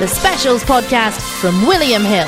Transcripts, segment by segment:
the Specials podcast from William Hill.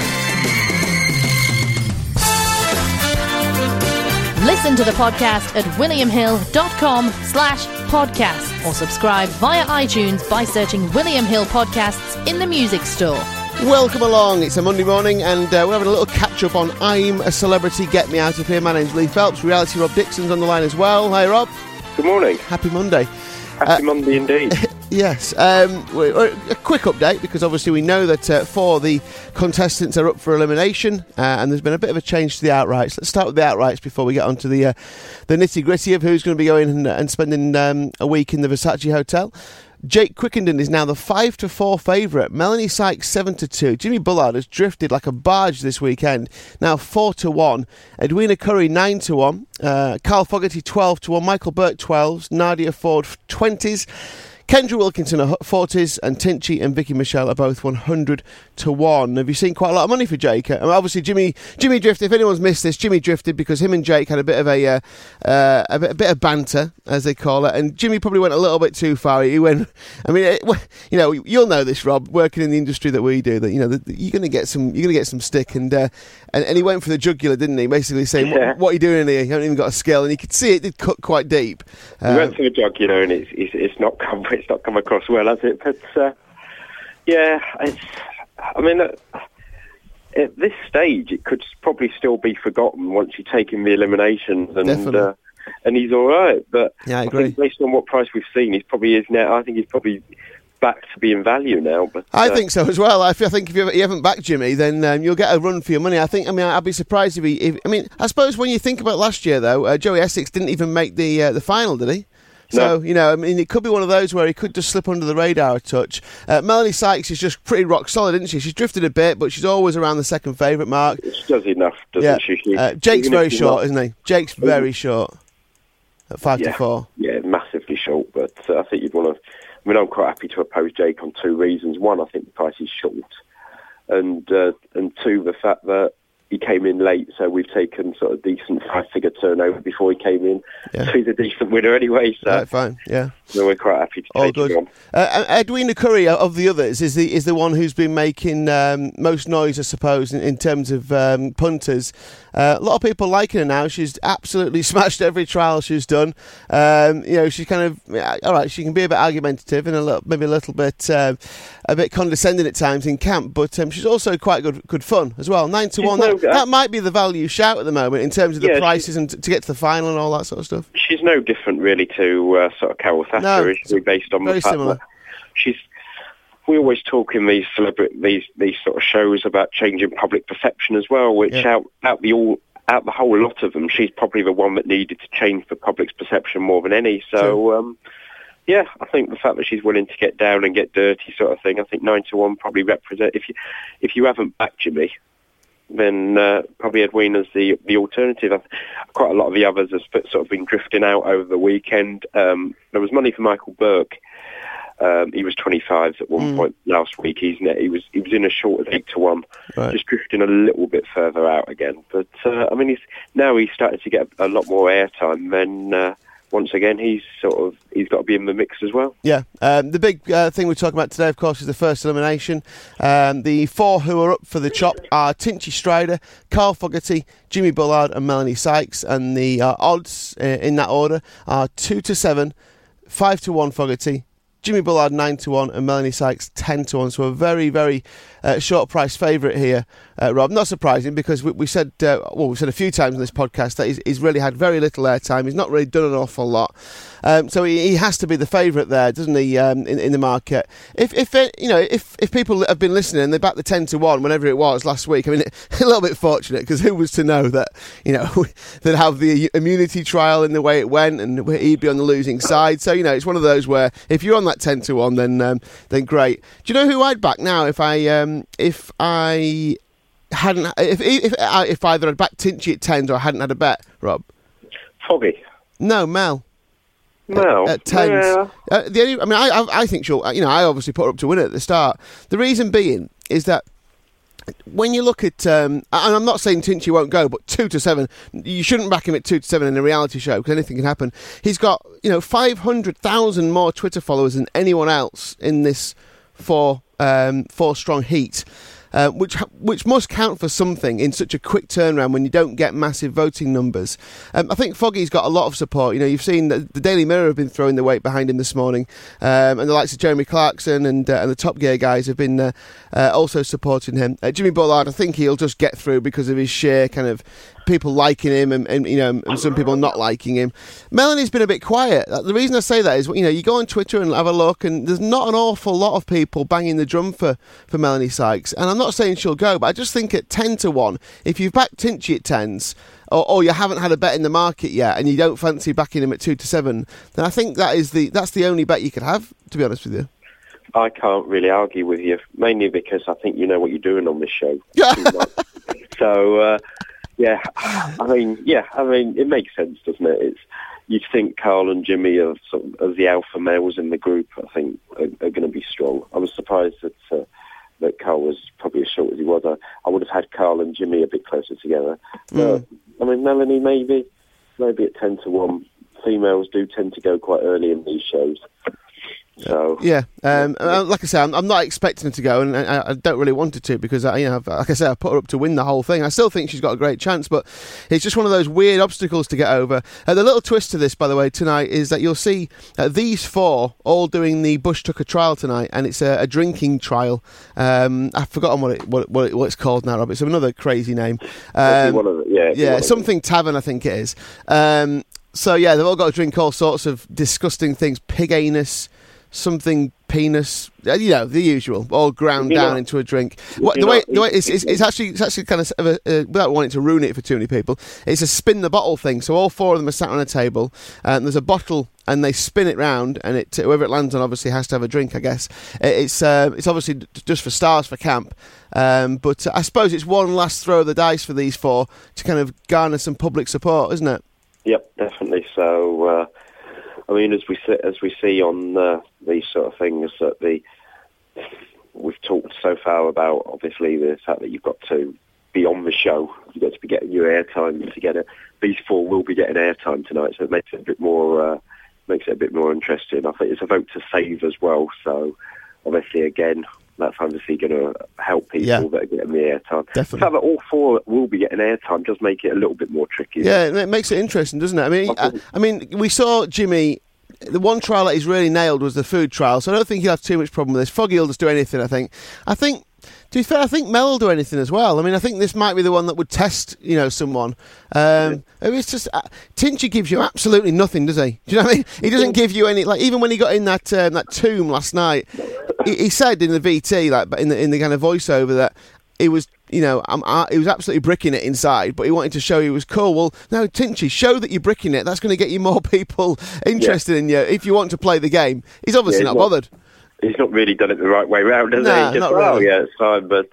Listen to the podcast at williamhill.com/podcast or subscribe via iTunes by searching William Hill Podcasts in the music store. Welcome along. It's a Monday morning and we're having a little catch-up on I'm a Celebrity, Get Me Out of Here. My name's Lee Phelps. Reality Rob Dixon's on the line as well. Hi, Rob. Good morning. Happy Monday. Happy Monday indeed. Yes. A quick update, because obviously we know that 4 of the contestants are up for elimination and there's been a bit of a change to the outrights. Let's start with the outrights before we get on to the nitty-gritty of who's going to be going and spending a week in the Versace Hotel. Jake Quickenden is now the 5-4 favourite. Melanie Sykes 7-2. Jimmy Bullard has drifted like a barge this weekend, now 4-1. Edwina Curry 9-1. Carl Fogarty 12-1. Michael Burke 12s. Nadia Ford 20s. Kendra Wilkinson are 40s, and Tinchy and Vicky Michelle are both 100-1. Have you seen quite a lot of money for Jake? I mean, obviously, Jimmy drifted. If anyone's missed this, Jimmy drifted because him and Jake had a bit of a bit of banter, as they call it, and Jimmy probably went a little bit too far. He went. I mean, you'll know this, Rob, working in the industry that we do. That you're going to get some stick, and he went for the jugular, didn't he? Basically saying, "What are you doing in here? You haven't even got a skill," and you could see it did cut quite deep. He went for the jugular, and it's not come across well, has it? But I mean, at this stage, it could probably still be forgotten once you take in the eliminations, and he's all right. But yeah, I agree. think based on what price we've seen, he probably is now. I think he's probably back to being value now. But I think so as well. I think if you haven't backed Jimmy, then you'll get a run for your money. I'd be surprised if I suppose when you think about last year though, Joey Essex didn't even make the final, did he? So, no. It could be one of those where he could just slip under the radar a touch. Melanie Sykes is just pretty rock solid, isn't she? She's drifted a bit, but she's always around the second favourite mark. She does enough, doesn't she? Jake's very short, isn't he? Jake's very short at 5-4. Yeah, massively short, but I think you'd want to... I mean, I'm quite happy to oppose Jake on 2 reasons. One, I think the price is short, and 2, the fact that he came in late, so we've taken sort of decent 5-figure turnover before he came in. Yeah. So he's a decent winner anyway. So right, fine, yeah. So we're quite happy to take him on. Edwina Curry, of the others, is the one who's been making most noise, I suppose, in terms of punters. A lot of people liking her now. She's absolutely smashed every trial she's done. She's kind of all right. She can be a bit argumentative and maybe a little bit condescending at times in camp, but she's also quite good fun as well. 9-1. That might be the value shout at the moment in terms of the prices and to get to the final and all that sort of stuff. She's no different really to sort of Carol Thatcher, is she? Based on very the fact similar. That we always talk in these sort of shows about changing public perception as well, which out the whole lot of them, she's probably the one that needed to change the public's perception more than any. So, I think the fact that she's willing to get down and get dirty sort of thing, I think 9-1 probably represent. If you haven't backed Jimmy, then probably Edwina's the alternative. Quite a lot of the others have sort of been drifting out over the weekend. There was money for Michael Burke. He was 25s at one point last week. He was in as short as 8-1, right. Just drifting a little bit further out again. But he's starting to get a lot more airtime. Then once again, he's got to be in the mix as well. Yeah, the big thing we're talking about today, of course, is the first elimination. The 4 who are up for the chop are Tinchy Strider, Carl Fogarty, Jimmy Bullard and Melanie Sykes, and the odds in that order are 2-7, 5-1 Fogarty, Jimmy Bullard 9-1 and Melanie Sykes 10-1. So a very, very short price favourite here, Rob. Not surprising because we said we've said a few times in this podcast that he's really had very little airtime. He's not really done an awful lot. So he has to be the favourite there, doesn't he? In the market. If people have been listening and they backed the 10-1 whenever it was last week, I mean, a little bit fortunate because who was to know that they'd have the immunity trial in the way it went and he'd be on the losing side. So it's one of those where if you're on that 10-1, then great. Do you know who I'd back now if I hadn't if either I'd backed Tinchy at 10s or I hadn't had a bet, Rob? Foggy. No, Mel. Mel at 10s. Yeah. I think she'll. I obviously put her up to win it at the start. The reason being is that when you look at, and I'm not saying Tinchy won't go, but 2-7, you shouldn't back him at 2-7 in a reality show because anything can happen. He's got 500,000 more Twitter followers than anyone else in this four strong heat. Which must count for something in such a quick turnaround when you don't get massive voting numbers. I think Foggy's got a lot of support. You know, you've seen the Daily Mirror have been throwing their weight behind him this morning, and the likes of Jeremy Clarkson and the Top Gear guys have been also supporting him. Jimmy Bullard, I think he'll just get through because of his sheer kind of people liking him and some people not liking him. Melanie's been a bit quiet. The reason I say that is, you know, you go on Twitter and have a look, and there's not an awful lot of people banging the drum for Melanie Sykes. And I'm not saying she'll go, but I just think at 10-1, if you've backed Tinchy at 10s, or you haven't had a bet in the market yet, and you don't fancy backing him at 2-7, then I think that's the only bet you could have, to be honest with you. I can't really argue with you, mainly because I think you know what you're doing on this show. So, I mean, it makes sense, doesn't it? You'd think Carl and Jimmy are sort of the alpha males in the group. I think are going to be strong. I was surprised that Carl was probably as short as he was. I would have had Carl and Jimmy a bit closer together. But, I mean, Melanie maybe at 10-1. Females do tend to go quite early in these shows. So yeah, like I say, I'm not expecting her to go, and I don't really want her to because like I said, I put her up to win the whole thing. I still think she's got a great chance, but it's just one of those weird obstacles to get over. The little twist to this, by the way, tonight is that you'll see these four all doing the Bush Tucker trial tonight, and it's a drinking trial. I've forgotten what it's called now, Rob. It's another crazy name. Something Tavern, I think it is. So yeah, they've all got to drink all sorts of disgusting things, pig anus, something penis, you know, the usual, all ground down into a drink. The way it's actually kind of without wanting to ruin it for too many people, it's a spin the bottle thing. So all four of them are sat on a table, and there's a bottle, and they spin it round, and whoever it lands on obviously has to have a drink, I guess. It's obviously just for stars for camp, but I suppose it's one last throw of the dice for these four to kind of garner some public support, isn't it? Yep, definitely. So. I mean, as we see on these sort of things, that we've talked so far about, obviously, the fact that you've got to be on the show, you've got to be getting your airtime to get it. These four will be getting airtime tonight, so it makes it a bit more interesting. I think it's a vote to save as well. So, obviously, again, that's obviously going to help people that are getting the airtime. Definitely. The fact that all four will be getting airtime does make it a little bit more tricky. Yeah, and it makes it interesting, doesn't it? I mean, we saw Jimmy. The one trial that he's really nailed was the food trial, so I don't think he'll have too much problem with this. Foggy will just do anything, I think. To be fair, I think Mel will do anything as well. I mean, I think this might be the one that would test, someone. It's just Tinchy gives you absolutely nothing, does he? Do you know what I mean? He doesn't give you any. Like even when he got in that tomb last night, he said in the VT, like in the kind of voiceover, that he was. He was absolutely bricking it inside, but he wanted to show he was cool. Well, no, Tinchy, show that you're bricking it. That's going to get you more people interested in you if you want to play the game. He's obviously not bothered. He's not really done it the right way round, has he? Just, not really. It's fine, but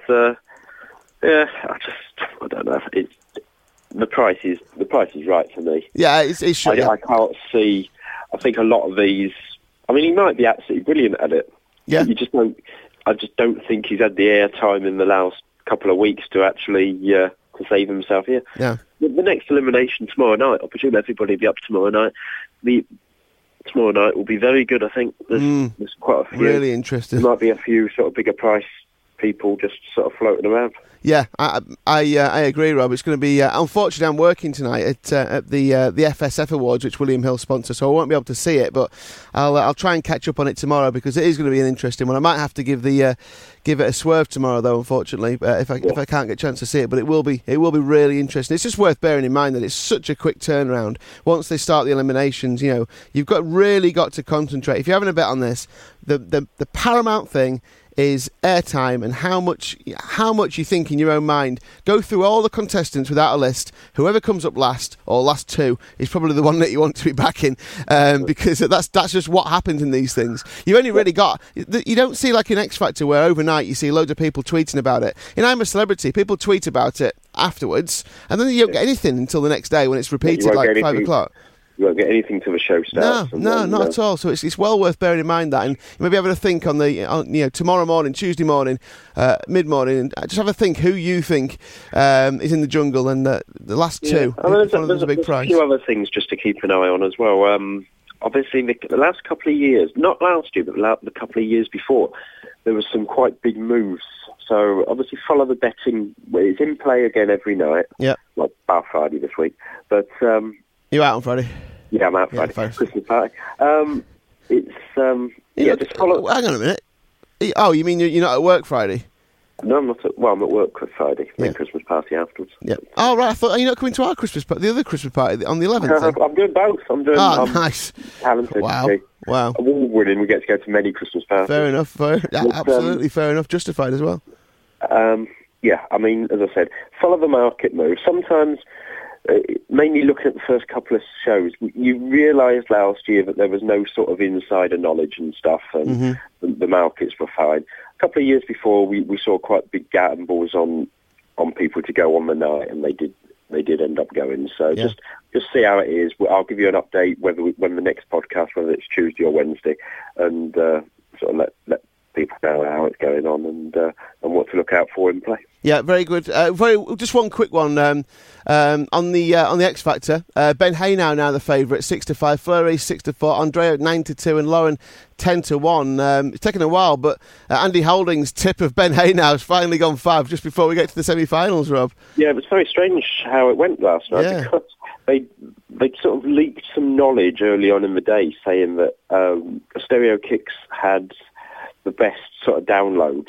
I don't know. The price is right for me. Yeah, it's sure. I can't see. I think a lot of these. I mean, he might be absolutely brilliant at it. Yeah. I just don't think he's had the airtime in the last couple of weeks to actually to save himself here. Yeah. The next elimination tomorrow night, I presume everybody will be up tomorrow night. Tomorrow night will be very good, I think. There's quite a few. Really interesting. There might be a few sort of bigger price people just sort of floating around. Yeah, I agree, Rob. It's going to be... unfortunately, I'm working tonight at the FSF Awards, which William Hill sponsors, so I won't be able to see it, but I'll try and catch up on it tomorrow because it is going to be an interesting one. I might have to give it a swerve tomorrow, though, unfortunately, if I can't get a chance to see it, but it will be really interesting. It's just worth bearing in mind that it's such a quick turnaround. Once they start the eliminations, you've really got to concentrate. If you're having a bet on this, the paramount thing is airtime and how much you think in your own mind. Go through all the contestants without a list. Whoever comes up last or last two is probably the one that you want to be backing, because that's just what happens in these things. You only really got... You don't see like an X Factor where overnight you see loads of people tweeting about it. In I'm a Celebrity, people tweet about it afterwards and then you don't get anything until the next day when it's repeated like 5 o'clock. You won't get anything till the show starts. No, not at all. So it's well worth bearing in mind that, and maybe having a think on tomorrow morning, Tuesday morning, mid-morning, and just have a think who you think is in the jungle, and the last two. There's a big price. A few other things just to keep an eye on as well. obviously the last couple of years, not last year, but the couple of years before, there was some quite big moves. So obviously follow the betting. It's in play again every night. Yeah. Well, bar Friday this week. But you out on Friday? Yeah, I'm out Friday. Christmas party. Just follow. Hang on a minute. Oh, you mean you're not at work Friday? No, I'm not. I'm at work on Friday. Christmas party afterwards. Yeah. Oh, right. I thought, you're not coming to our Christmas party, the other Christmas party on the 11th? I'm doing both. Nice. Talented. Wow. Award-winning. We get to go to many Christmas parties. Fair enough. Absolutely fair enough. Justified as well. I mean, as I said, follow the market move. Sometimes, mainly looking at the first couple of shows, you realised last year that there was no sort of insider knowledge and stuff, and the markets were fine. A couple of years before, we saw quite big gambles on people to go on the night, and they did end up going. So just see how it is. I'll give you an update when the next podcast, whether it's Tuesday or Wednesday, and sort of let people know how it's going on and what to look out for in play. Yeah, very good. Just one quick one on the X Factor. Ben Haynow now the favourite, 6-5. Fleury 6-4. Andrea 9-2, and Lauren 10-1. It's taken a while, but Andy Holding's tip of Ben Haynow has finally gone 5 just before we get to the semi-finals. Rob. Yeah, it was very strange how it went last night because they sort of leaked some knowledge early on in the day, saying that Stereo Kicks had the best sort of downloads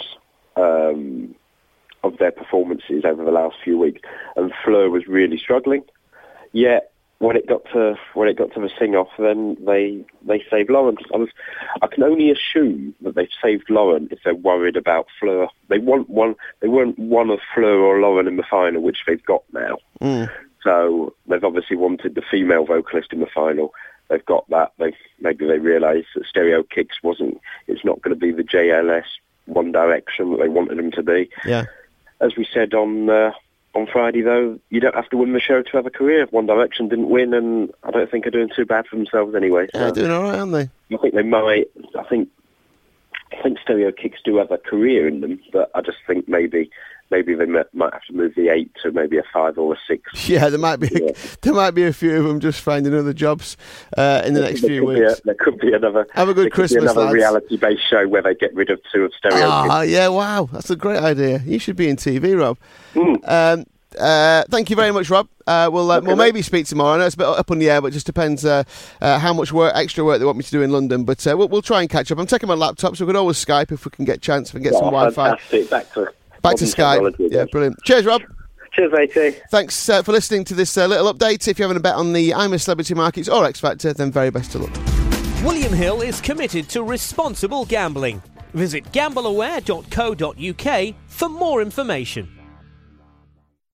of their performances over the last few weeks, and Fleur was really struggling. Yet when it got to the sing-off, then they saved Lauren. I can only assume that they've saved Lauren if they're worried about Fleur. They weren't one of Fleur or Lauren in the final, which they've got now. So they've obviously wanted the female vocalist in the final. They've got that. Maybe they realised that Stereo Kicks it's not going to be the JLS One Direction that they wanted them to be. Yeah. As we said on Friday, though, you don't have to win the show to have a career. One Direction didn't win, and I don't think are doing too bad for themselves anyway. So they're doing all right, aren't they? I think they might. I think Stereo Kicks do have a career in them, but I just think maybe they might have to move the 8 to maybe a 5 or a 6. Yeah, there might be a few of them just finding other jobs in the next few weeks. There could be another. Have a good Christmas, another reality-based show where they get rid of 2 of Stereo Kicks. Yeah, wow, that's a great idea. You should be in TV, Rob. Thank you very much, Rob. We'll maybe speak tomorrow. I know it's a bit up on the air, but it just depends how much extra work they want me to do in London. But we'll try and catch up. I'm taking my laptop, so we can always Skype if we can get a chance. If we can get some Wi-Fi. Fantastic. Back to Skype. Yeah, brilliant. Cheers, Rob. Cheers, matey. Thanks for listening to this little update. If you're having a bet on the I'm a Celebrity Markets or X Factor, then very best of luck. William Hill is committed to responsible gambling. Visit gambleaware.co.uk for more information.